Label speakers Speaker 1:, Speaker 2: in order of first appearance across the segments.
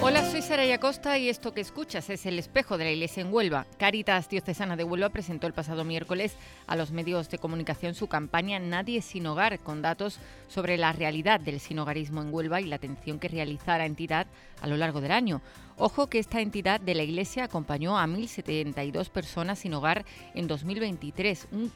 Speaker 1: Hola, soy Saraya Costa y esto que escuchas es El Espejo de la Iglesia en Huelva. Cáritas Diocesana de Huelva presentó el pasado miércoles a los medios de comunicación su campaña Nadie sin hogar, con datos sobre la realidad del sinhogarismo en Huelva y la atención que realiza la entidad a lo largo del año. Ojo que esta entidad de la Iglesia acompañó a 1.072 personas sin hogar en 2023, un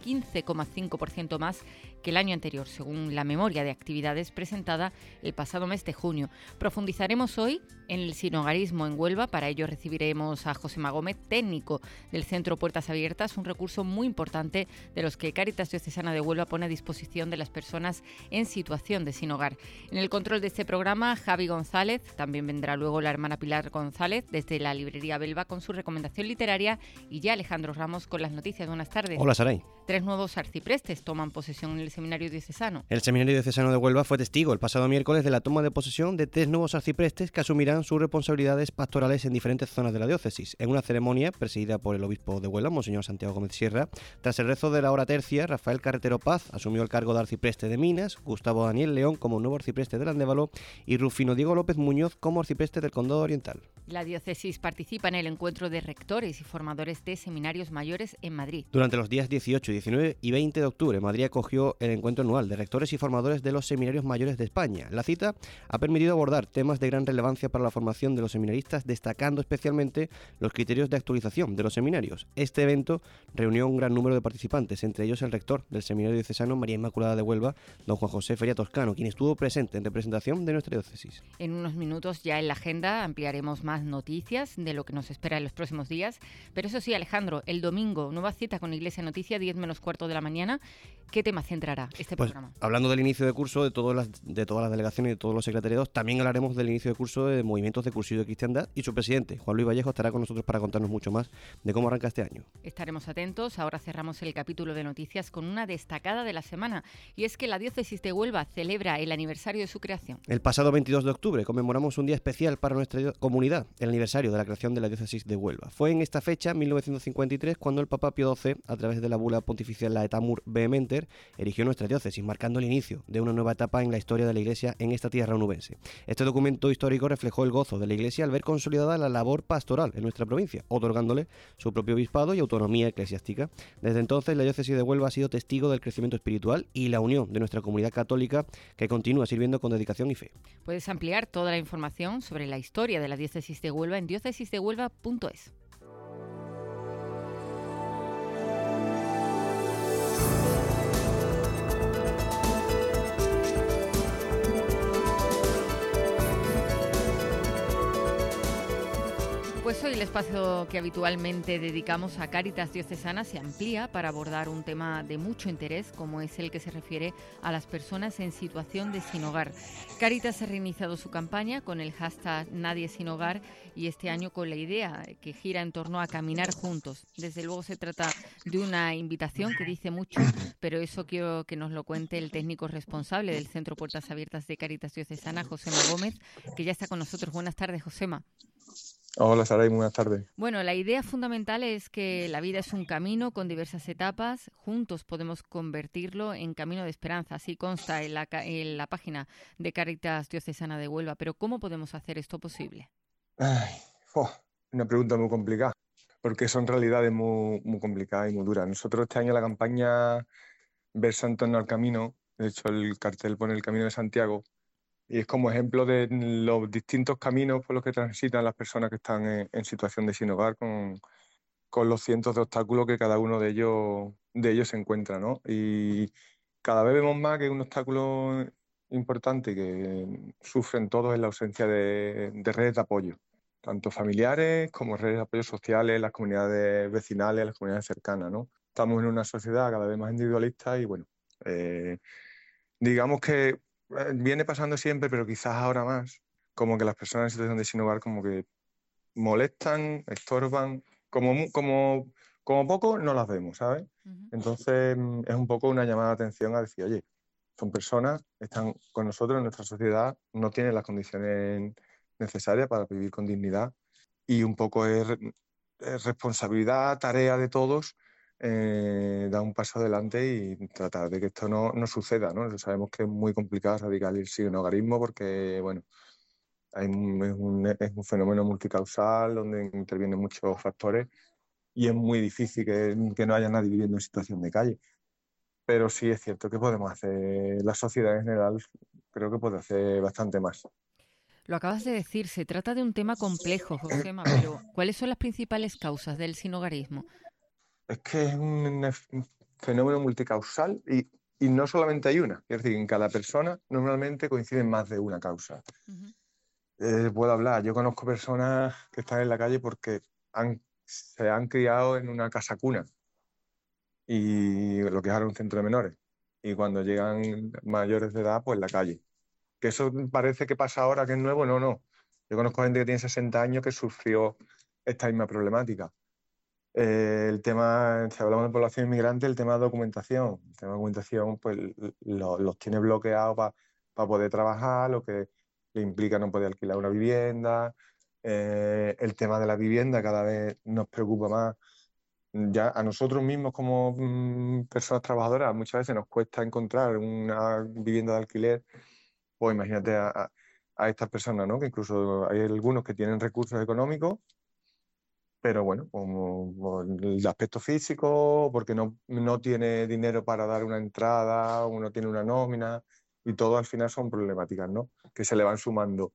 Speaker 1: 15,5% más que el año anterior, según la memoria de actividades presentada el pasado mes de junio. Profundizaremos hoy en el sinhogarismo en Huelva. Para ello recibiremos a Josema Gómez, técnico del Centro Puertas Abiertas, un recurso muy importante de los que Cáritas Diocesana de Huelva pone a disposición de las personas en situación de sin hogar. En el control de este programa, Javi González. También vendrá luego la hermana Pilar González desde la librería Belva con su recomendación literaria, y ya Alejandro Ramos con las noticias. Buenas tardes.
Speaker 2: Hola, Saray.
Speaker 1: 3 nuevos arciprestes toman posesión en el Seminario Diocesano.
Speaker 2: El Seminario Diocesano de Huelva fue testigo el pasado miércoles de la toma de posesión de 3 nuevos arciprestes que asumirán sus responsabilidades pastorales en diferentes zonas de la diócesis, en una ceremonia presidida por el obispo de Huelva, Monseñor Santiago Gómez Sierra. Tras el rezo de la hora tercia, Rafael Carretero Paz asumió el cargo de arcipreste de Minas, Gustavo Daniel León como nuevo arcipreste del Andévalo y Rufino Diego López Muñoz como arcipreste del Condado Oriental.
Speaker 1: La diócesis participa en el encuentro de rectores y formadores de seminarios mayores en Madrid.
Speaker 2: Durante los días 18, 19 y 20 de octubre, Madrid acogió el encuentro anual de rectores y formadores de los seminarios mayores de España. La cita ha permitido abordar temas de gran relevancia para la formación de los seminaristas, destacando especialmente los criterios de actualización de los seminarios. Este evento reunió un gran número de participantes, entre ellos el rector del Seminario Diocesano María Inmaculada de Huelva, don Juan José Feria Toscano, quien estuvo presente en representación de nuestra diócesis.
Speaker 1: En unos minutos ya en la agenda ampliaremos más noticias de lo que nos espera en los próximos días. Pero eso sí, Alejandro, el domingo, nueva cita con Iglesia Noticia, 10 menos cuarto de la mañana. ¿Qué tema centrará este programa?
Speaker 2: Hablando del inicio de curso de todas las delegaciones y de todos los secretariados, también hablaremos del inicio de curso de movimientos de cursillo de cristiandad, y su presidente, Juan Luis Vallejo, estará con nosotros para contarnos mucho más de cómo arranca este año.
Speaker 1: Estaremos atentos. Ahora cerramos el capítulo de noticias con una destacada de la semana, y es que la diócesis de Huelva celebra el aniversario de su creación.
Speaker 2: El pasado 22 de octubre conmemoramos un día especial para nuestra comunidad, el aniversario de la creación de la diócesis de Huelva. Fue en esta fecha, 1953, cuando el Papa Pío XII, a través de la bula pontificia Laetamur Vehementer, erigió nuestra diócesis, marcando el inicio de una nueva etapa en la historia de la Iglesia en esta tierra onubense. Este documento histórico reflejó el gozo de la Iglesia al ver consolidada la labor pastoral en nuestra provincia, otorgándole su propio obispado y autonomía eclesiástica. Desde entonces, la diócesis de Huelva ha sido testigo del crecimiento espiritual y la unión de nuestra comunidad católica, que continúa sirviendo con dedicación y fe.
Speaker 1: Puedes ampliar toda la información sobre la historia de la diócesis de Huelva en diócesisdehuelva.es. Pues hoy el espacio que habitualmente dedicamos a Cáritas Diocesana se amplía para abordar un tema de mucho interés, como es el que se refiere a las personas en situación de sin hogar. Cáritas ha reiniciado su campaña con el hashtag Nadie sin hogar, y este año con la idea que gira en torno a caminar juntos. Desde luego se trata de una invitación que dice mucho, pero eso quiero que nos lo cuente el técnico responsable del Centro Puertas Abiertas de Cáritas Diocesana, Josema Gómez, que ya está con nosotros. Buenas tardes, Josema.
Speaker 3: Hola, Sara, y buenas tardes.
Speaker 1: Bueno, la idea fundamental es que la vida es un camino con diversas etapas. Juntos podemos convertirlo en camino de esperanza. Así consta en la página de Cáritas Diocesana de Huelva. Pero ¿cómo podemos hacer esto posible?
Speaker 3: Una pregunta muy complicada, porque son realidades muy, muy complicadas y muy duras. Nosotros este año la campaña versa en torno al camino. De hecho, el cartel pone el Camino de Santiago. Y es como ejemplo de los distintos caminos por los que transitan las personas que están en situación de sin hogar, con los cientos de obstáculos que cada uno de ellos se encuentra, ¿no? Y cada vez vemos más que un obstáculo importante que sufren todos es la ausencia de redes de apoyo, tanto familiares como redes de apoyo sociales, las comunidades vecinales, las comunidades cercanas, ¿no? Estamos en una sociedad cada vez más individualista y, bueno, digamos que viene pasando siempre, pero quizás ahora más, como que las personas en situación de sin hogar como que molestan, estorban, como poco no las vemos, ¿sabes?
Speaker 1: Uh-huh.
Speaker 3: Entonces es un poco una llamada de atención a decir, oye, son personas, están con nosotros en nuestra sociedad, no tienen las condiciones necesarias para vivir con dignidad, y un poco es responsabilidad, tarea de todos, dar un paso adelante y tratar de que esto no suceda, ¿no? Sabemos que es muy complicado erradicar el sinhogarismo porque, bueno, Es un fenómeno multicausal donde intervienen muchos factores y es muy difícil que no haya nadie viviendo en situación de calle. Pero sí es cierto que podemos hacer, la sociedad en general creo que puede hacer bastante más.
Speaker 1: Lo acabas de decir, se trata de un tema complejo, Josema, pero ¿cuáles son las principales causas del sinhogarismo?
Speaker 3: Es que es un fenómeno multicausal y no solamente hay una. Es decir, en cada persona normalmente coinciden más de una causa.
Speaker 1: Uh-huh.
Speaker 3: Puedo hablar, yo conozco personas que están en la calle porque se han criado en una casa cuna y lo que es ahora un centro de menores. Y cuando llegan mayores de edad, pues en la calle. Que eso parece que pasa ahora, que es nuevo, no, no. Yo conozco gente que tiene 60 años que sufrió esta misma problemática. El tema, si hablamos de población inmigrante, el tema de documentación. El tema de documentación, pues los tiene bloqueados para poder trabajar, lo que le implica no poder alquilar una vivienda. El tema de la vivienda cada vez nos preocupa más. Ya a nosotros mismos como personas trabajadoras muchas veces nos cuesta encontrar una vivienda de alquiler, pues imagínate a estas personas, ¿no? Que incluso hay algunos que tienen recursos económicos, pero bueno, como el aspecto físico, porque no tiene dinero para dar una entrada, o no tiene una nómina, y todo al final son problemáticas, ¿no? Que se le van sumando.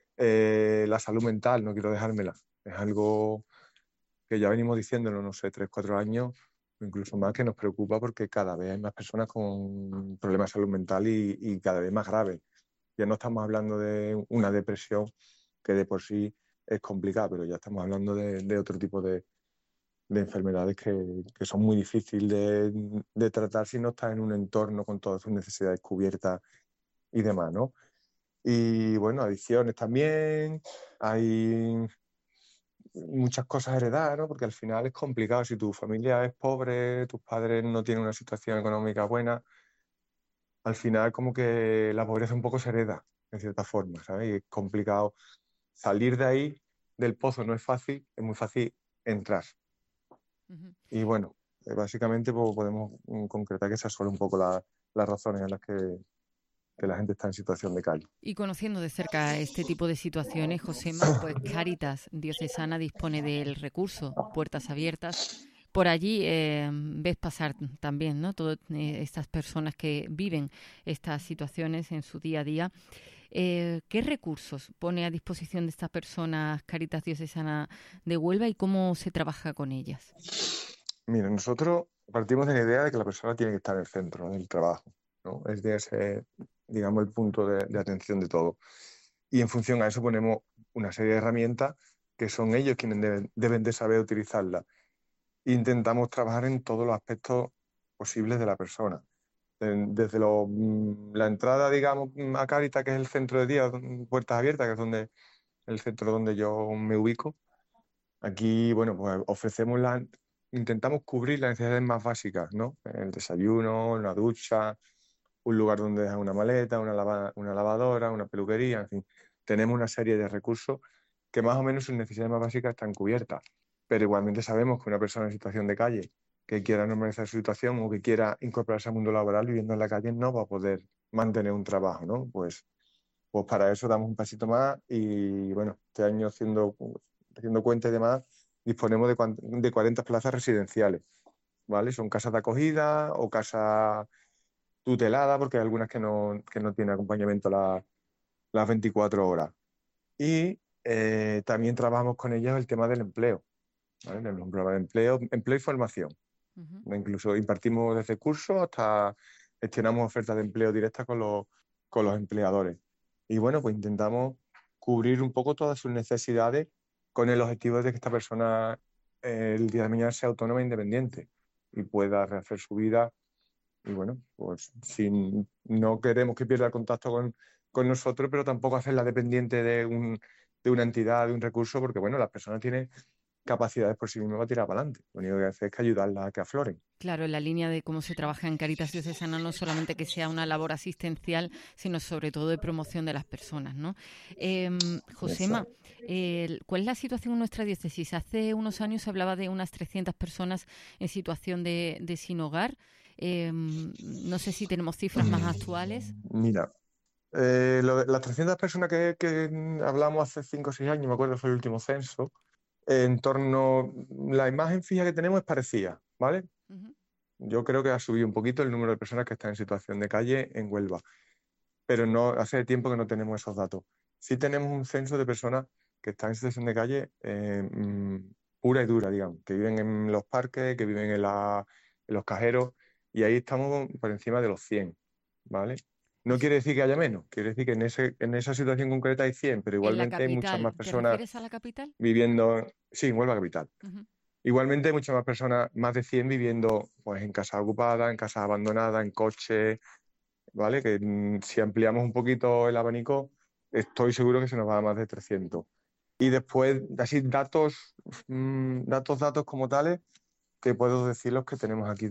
Speaker 3: La salud mental, no quiero dejármela, es algo que ya venimos diciéndolo, no sé, 3, 4 años, o incluso más, que nos preocupa porque cada vez hay más personas con problemas de salud mental y cada vez más graves. Ya no estamos hablando de una depresión que de por sí es complicada, pero ya estamos hablando de otro tipo de enfermedades que son muy difíciles de tratar si no estás en un entorno con todas sus necesidades cubiertas y demás, ¿no? Y bueno, adicciones también, hay muchas cosas heredadas, ¿no? Porque al final es complicado. Si tu familia es pobre, tus padres no tienen una situación económica buena, al final como que la pobreza un poco se hereda, en cierta forma, ¿sabes? Y es complicado salir de ahí, del pozo no es fácil, es muy fácil entrar.
Speaker 1: Uh-huh.
Speaker 3: Y bueno, básicamente pues, podemos concretar que esas son un poco las razones en las que la gente está en situación de calle.
Speaker 1: Y conociendo de cerca este tipo de situaciones, Josema, pues Cáritas Diocesana dispone del recurso Puertas Abiertas. Por allí ves pasar también, ¿no? Todas estas personas que viven estas situaciones en su día a día. ¿Qué recursos pone a disposición de estas personas Cáritas Diocesana de Huelva y cómo se trabaja con ellas?
Speaker 3: Mira, nosotros partimos de la idea de que la persona tiene que estar en el centro, ¿no?, del trabajo, ¿no? Es de ese, digamos, el punto de atención de todo. Y en función a eso ponemos una serie de herramientas que son ellos quienes deben de saber utilizarlas. Intentamos trabajar en todos los aspectos posibles de la persona. Desde la entrada, digamos, a Cáritas, que es el centro de día, Puertas Abiertas, que es el centro donde yo me ubico. Aquí, bueno, pues intentamos cubrir las necesidades más básicas, ¿no? El desayuno, una ducha, un lugar donde dejar una maleta, una lavadora, una peluquería, en fin. Tenemos una serie de recursos que más o menos sus necesidades más básicas están cubiertas. Pero igualmente sabemos que una persona en situación de calle que quiera normalizar su situación o que quiera incorporarse al mundo laboral viviendo en la calle no va a poder mantener un trabajo, ¿no? Pues para eso damos un pasito más y bueno, este año haciendo cuenta y demás, disponemos de 40 plazas residenciales, ¿vale? Son casas de acogida o casas tuteladas, porque hay algunas que no tienen acompañamiento las 24 horas. Y también trabajamos con ellas el tema del empleo, ¿vale? Un programa de empleo y formación.
Speaker 1: Uh-huh.
Speaker 3: Incluso impartimos desde cursos hasta gestionamos ofertas de empleo directas con los empleadores. Y bueno, pues intentamos cubrir un poco todas sus necesidades con el objetivo de que esta persona el día de mañana sea autónoma e independiente y pueda rehacer su vida. Y bueno, pues no queremos que pierda el contacto con nosotros, pero tampoco hacerla dependiente de una entidad, de un recurso, porque bueno, las personas tienen capacidades por sí mismas para tirar para adelante. Lo único que hace es que ayudarlas a que afloren.
Speaker 1: Claro, en la línea de cómo se trabaja en Cáritas Diocesana, no solamente que sea una labor asistencial, sino sobre todo de promoción de las personas, ¿no? Josema, ¿cuál es la situación en nuestra diócesis? Hace unos años se hablaba de unas 300 personas en situación de sin hogar. No sé si tenemos cifras más actuales.
Speaker 3: Mira, Las 300 personas que hablamos hace 5 o 6 años, me acuerdo, fue el último censo, en torno, la imagen fija que tenemos es parecida, ¿vale?
Speaker 1: Ujú.
Speaker 3: Yo creo que ha subido un poquito el número de personas que están en situación de calle en Huelva, pero no, hace tiempo que no tenemos esos datos. Sí tenemos un censo de personas que están en situación de calle pura y dura, digamos, que viven en los parques, que viven en los cajeros, y ahí estamos por encima de los 100, ¿vale?
Speaker 1: Y
Speaker 3: No quiere decir que haya menos, quiere decir que en esa situación concreta hay 100, pero
Speaker 1: en la
Speaker 3: igualmente hay muchas
Speaker 1: capital,
Speaker 3: más
Speaker 1: ¿te
Speaker 3: personas
Speaker 1: refieres a la capital?
Speaker 3: viviendo, sí, en Huelva capital.
Speaker 1: Ujú.
Speaker 3: Igualmente hay muchas más personas, más de 100 viviendo pues, en casas ocupadas, en casas abandonadas, en coches, ¿vale? Que si ampliamos un poquito el abanico, estoy seguro que se nos va a más de 300. Y después, así datos como tales, que puedo decir los que tenemos aquí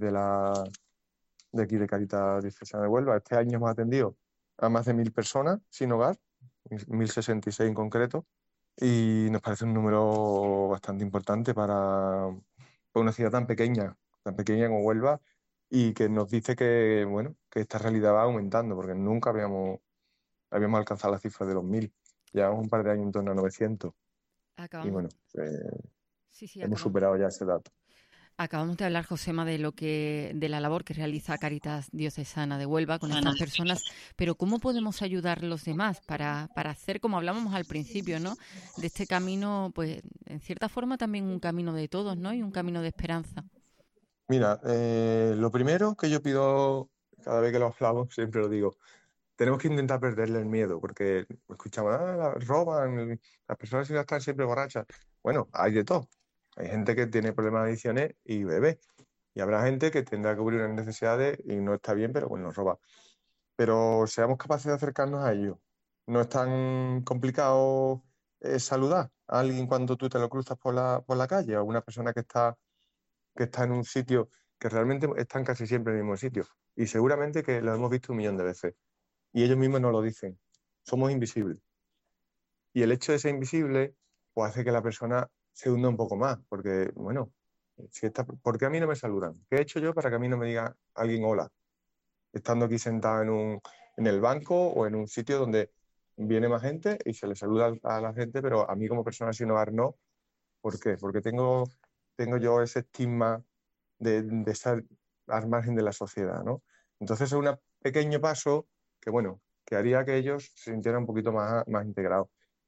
Speaker 3: de aquí de Caritas Diocesana de Huelva. Este año hemos atendido a más de 1.000 personas sin hogar, 1.066 en concreto, y nos parece un número bastante importante para una ciudad tan pequeña como Huelva, y que nos dice que, bueno, que esta realidad va aumentando, porque nunca habíamos alcanzado la cifra de los 1.000. Llevamos un par de años en torno a 900, y
Speaker 1: Acabamos,
Speaker 3: bueno,
Speaker 1: sí, sí,
Speaker 3: hemos
Speaker 1: acabamos.
Speaker 3: superado ya ese dato.
Speaker 1: Acabamos de hablar, Josema, de la labor que realiza Cáritas Diocesana de Huelva con estas personas, pero ¿cómo podemos ayudar a los demás para hacer, como hablábamos al principio, ¿no? De este camino, pues, en cierta forma también un camino de todos, ¿no? Y un camino de esperanza.
Speaker 3: Mira, lo primero que yo pido cada vez que lo hablamos, siempre lo digo, tenemos que intentar perderle el miedo, porque escuchamos, roban, las personas están siempre borrachas. Bueno, hay de todo. Hay gente que tiene problemas de adicciones y bebe. Y habrá gente que tendrá que cubrir unas necesidades y no está bien, pero bueno, roba. Pero seamos capaces de acercarnos a ellos. No es tan complicado saludar a alguien cuando tú te lo cruzas por la calle, a una persona que está en un sitio que realmente están casi siempre en el mismo sitio. Y seguramente que lo hemos visto un millón de veces. Y ellos mismos nos lo dicen. Somos invisibles. Y el hecho de ser invisible pues hace que la persona se hunda un poco más, porque, bueno, ¿por qué a mí no me saludan? ¿Qué he hecho yo para que a mí no me diga alguien hola? Estando aquí sentado en el banco o en un sitio donde viene más gente y se le saluda a la gente, pero a mí como persona sin hogar no. ¿Por qué? Porque tengo yo ese estigma de estar al margen de la sociedad, ¿no? Entonces es un pequeño paso que, bueno, que haría que ellos se sintieran un poquito más integrados.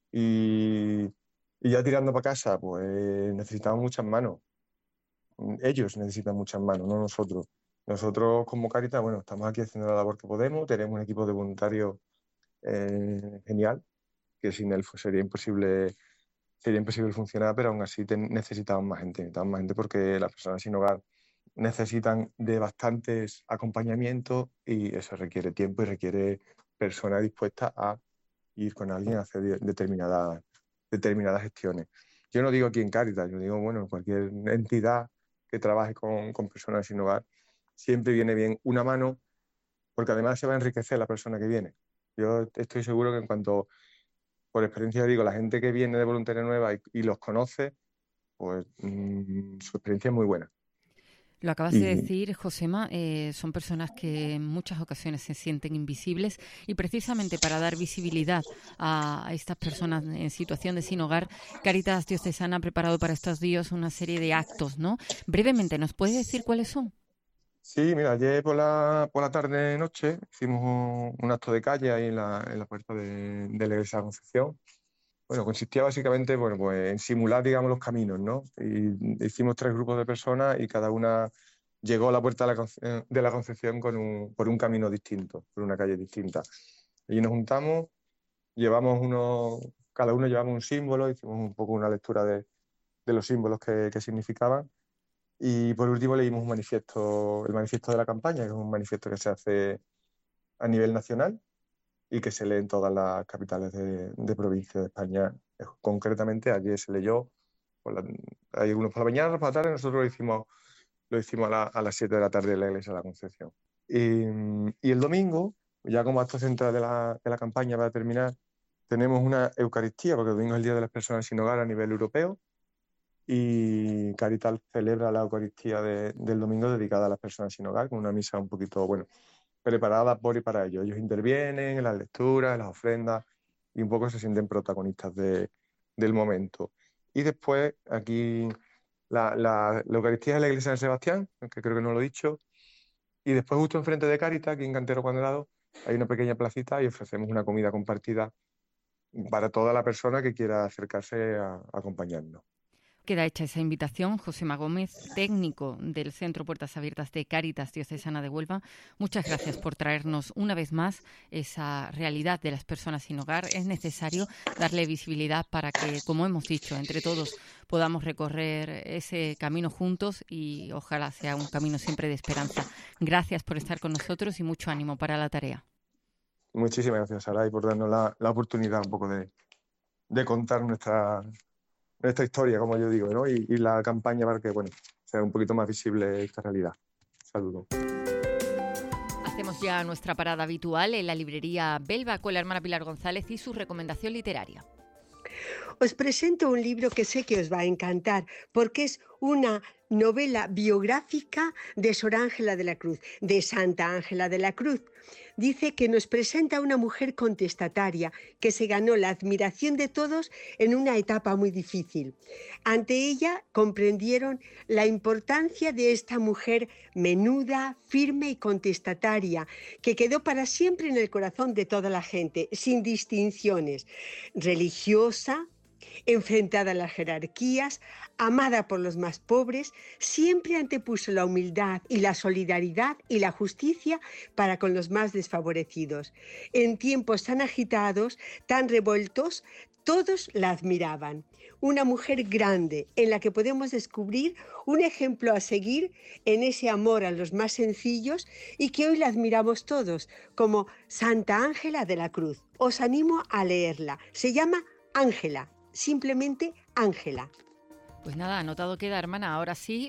Speaker 3: Y, y ya tirando para casa, pues necesitamos muchas manos. Ellos necesitan muchas manos, no nosotros. Nosotros como Cáritas, bueno, estamos aquí haciendo la labor que podemos, tenemos un equipo de voluntarios genial, que sin él pues, sería imposible funcionar, pero aún así necesitamos más gente porque las personas sin hogar necesitan de bastantes acompañamientos y eso requiere tiempo y requiere personas dispuestas a ir con alguien a hacer determinadas gestiones. Yo no digo aquí en Cáritas, yo digo, bueno, cualquier entidad que trabaje con personas sin hogar, siempre viene bien una mano, porque además se va a enriquecer la persona que viene. Yo estoy seguro que en cuanto, por experiencia digo, la gente que viene de voluntaria nueva y los conoce, pues su experiencia es muy buena.
Speaker 1: Lo acabas de
Speaker 3: Y
Speaker 1: decir, Josema, son personas que en muchas ocasiones se sienten invisibles y precisamente para dar visibilidad a estas personas en situación de sin hogar, Cáritas Diocesana ha preparado para estos días una serie de actos, ¿no? Brevemente, ¿nos puedes decir cuáles son?
Speaker 3: sí, mira, ayer por la tarde-noche hicimos un acto de calle ahí en la puerta de la iglesia de la Concepción. Bueno, consistía básicamente, bueno, pues en simular, digamos, los caminos, ¿no? Y hicimos 3 grupos de personas y cada una llegó a la puerta de la Concepción por un camino distinto, por una calle distinta. Allí nos juntamos, cada uno llevamos un símbolo, hicimos un poco una lectura de los símbolos que significaban. Y por último leímos el manifiesto de la campaña, que es un manifiesto que se hace a nivel nacional y que se lee en todas las capitales de provincia de España. Concretamente, ayer se leyó, hay algunos por la mañana, otros por la tarde, nosotros lo hicimos a las 7 de la tarde en la iglesia de la Concepción. Y el domingo, ya como acto central de la campaña para terminar, tenemos una Eucaristía, porque el domingo es el Día de las Personas sin Hogar a nivel europeo, y Caritas celebra la Eucaristía del domingo dedicada a las personas sin hogar, con una misa un poquito, bueno, preparada por y para ellos. Ellos intervienen en las lecturas, en las ofrendas y un poco se sienten protagonistas del momento. Y después aquí la Eucaristía es la iglesia de San Sebastián, que creo que no lo he dicho, y después justo enfrente de Cáritas, aquí en Cantero Cuadrado, hay una pequeña placita y ofrecemos una comida compartida para toda la persona que quiera acercarse a acompañarnos.
Speaker 1: Queda hecha esa invitación. Josema Gómez, técnico del Centro Puertas Abiertas de Cáritas Diocesana de Huelva, muchas gracias por traernos una vez más esa realidad de las personas sin hogar. Es necesario darle visibilidad para que, como hemos dicho, entre todos podamos recorrer ese camino juntos y ojalá sea un camino siempre de esperanza. Gracias por estar con nosotros y mucho ánimo para la tarea.
Speaker 3: Muchísimas gracias, Saray, por darnos la oportunidad un poco de contar nuestra historia, como yo digo, ¿no? Y la campaña para que, bueno, sea un poquito más visible esta realidad. Saludos.
Speaker 1: Hacemos ya nuestra parada habitual en la librería Belva con la hermana Pilar González y su recomendación literaria.
Speaker 4: Os presento un libro que sé que os va a encantar porque es una novela biográfica de Sor Ángela de la Cruz, de Santa Ángela de la Cruz. Dice que nos presenta a una mujer contestataria que se ganó la admiración de todos en una etapa muy difícil. Ante ella comprendieron la importancia de esta mujer menuda, firme y contestataria, que quedó para siempre en el corazón de toda la gente, sin distinciones, religiosa, enfrentada a las jerarquías, amada por los más pobres, siempre antepuso la humildad y la solidaridad y la justicia para con los más desfavorecidos. En tiempos tan agitados, tan revueltos, todos la admiraban. Una mujer grande en la que podemos descubrir un ejemplo a seguir en ese amor a los más sencillos y que hoy la admiramos todos, como Santa Ángela de la Cruz. Os animo a leerla. Se llama Ángela. Simplemente Ángela.
Speaker 1: Pues nada, anotado queda, hermana. Ahora sí,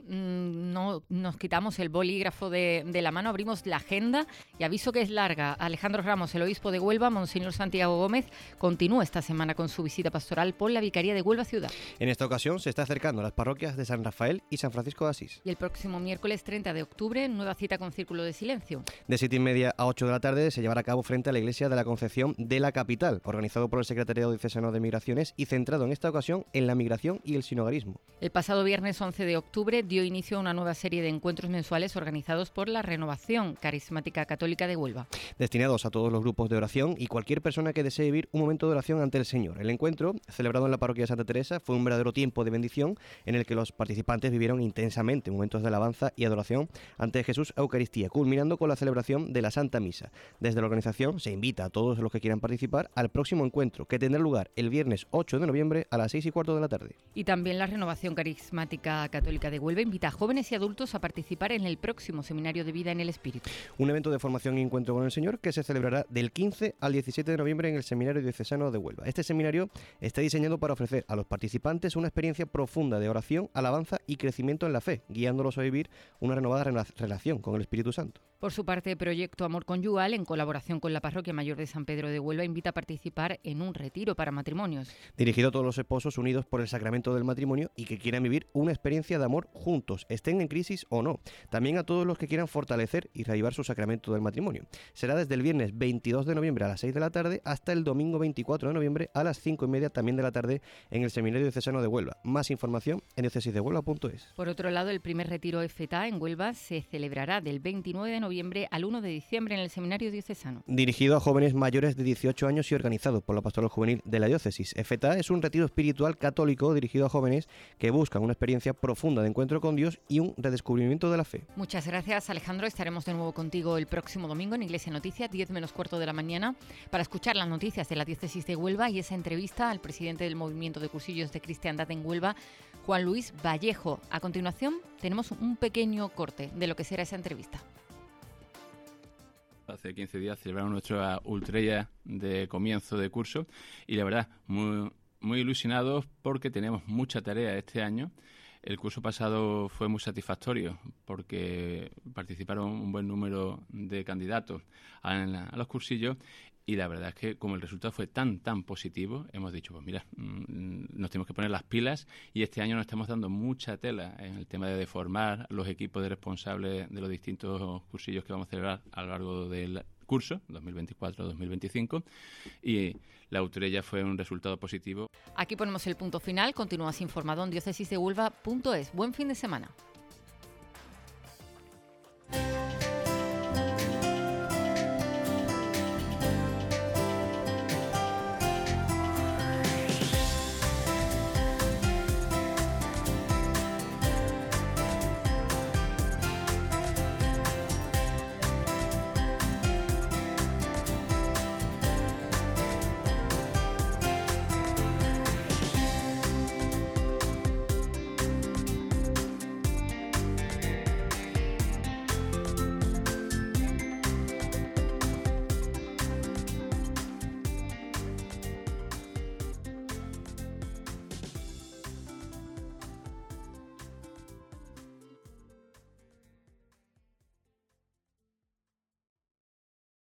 Speaker 1: no nos quitamos el bolígrafo de la mano, abrimos la agenda y aviso que es larga. Alejandro Ramos, el obispo de Huelva, Monseñor Santiago Gómez, continúa esta semana con su visita pastoral por la Vicaría de Huelva Ciudad.
Speaker 2: En esta ocasión se está acercando a las parroquias de San Rafael y San Francisco de Asís.
Speaker 1: Y el próximo miércoles 30 de octubre, nueva cita con Círculo de Silencio.
Speaker 2: De 7:30 a 8 de la tarde se llevará a cabo frente a la Iglesia de la Concepción de la capital, organizado por el Secretariado Diocesano de Migraciones y centrado en esta ocasión en la migración y el sinogarismo.
Speaker 1: El pasado viernes 11 de octubre dio inicio a una nueva serie de encuentros mensuales organizados por la Renovación Carismática Católica de Huelva.
Speaker 2: Destinados a todos los grupos de oración y cualquier persona que desee vivir un momento de oración ante el Señor. El encuentro, celebrado en la parroquia de Santa Teresa, fue un verdadero tiempo de bendición en el que los participantes vivieron intensamente momentos de alabanza y adoración ante Jesús Eucaristía, culminando con la celebración de la Santa Misa. Desde la organización se invita a todos los que quieran participar al próximo encuentro, que tendrá lugar el viernes 8 de noviembre a las 6:15 de la tarde.
Speaker 1: Y también la Renovación Carismática Católica de Huelva invita a jóvenes y adultos a participar en el próximo Seminario de Vida en el Espíritu.
Speaker 2: Un evento de formación y encuentro con el Señor que se celebrará del 15 al 17 de noviembre en el Seminario Diocesano de Huelva. Este seminario está diseñado para ofrecer a los participantes una experiencia profunda de oración, alabanza y crecimiento en la fe, guiándolos a vivir una renovada relación con el Espíritu Santo.
Speaker 1: Por su parte, Proyecto Amor Conyugal, en colaboración con la Parroquia Mayor de San Pedro de Huelva, invita a participar en un retiro para matrimonios.
Speaker 2: Dirigido a todos los esposos unidos por el sacramento del matrimonio y que quieran vivir una experiencia de amor juntos, estén en crisis o no. También a todos los que quieran fortalecer y reavivar su sacramento del matrimonio. Será desde el viernes 22 de noviembre a las 6 de la tarde hasta el domingo 24 de noviembre a las 5:30 también de la tarde en el Seminario Diocesano de Huelva. Más información en diocesisdehuelva.es.
Speaker 1: Por otro lado, el primer retiro EFETA en Huelva se celebrará del 29 de noviembre al 1 de diciembre en el Seminario Diocesano.
Speaker 2: Dirigido a jóvenes mayores de 18 años y organizado por la Pastoral Juvenil de la Diócesis. EFETA es un retiro espiritual católico dirigido a jóvenes que buscan una experiencia profunda de encuentro con Dios y un redescubrimiento de la fe.
Speaker 1: Muchas gracias, Alejandro. Estaremos de nuevo contigo el próximo domingo en Iglesia Noticias, 10 menos cuarto de la mañana, para escuchar las noticias de la Diócesis de Huelva y esa entrevista al presidente del Movimiento de Cursillos de Cristiandad en Huelva, Juan Luis Vallejo. A continuación, tenemos un pequeño corte de lo que será esa entrevista.
Speaker 5: Hace 15 días celebramos nuestra ultrella de comienzo de curso y la verdad muy ilusionados porque tenemos mucha tarea este año. El curso pasado fue muy satisfactorio porque participaron un buen número de candidatos a los cursillos Y la verdad es que como el resultado fue tan positivo, hemos dicho, pues mira, nos tenemos que poner las pilas, y este año nos estamos dando mucha tela en el tema de formar los equipos de responsables de los distintos cursillos que vamos a celebrar a lo largo del curso 2024-2025, y la Utrella fue un resultado positivo.
Speaker 1: Aquí ponemos el punto final. Continúas informado en diócesisdehuelva.es. Buen fin de semana.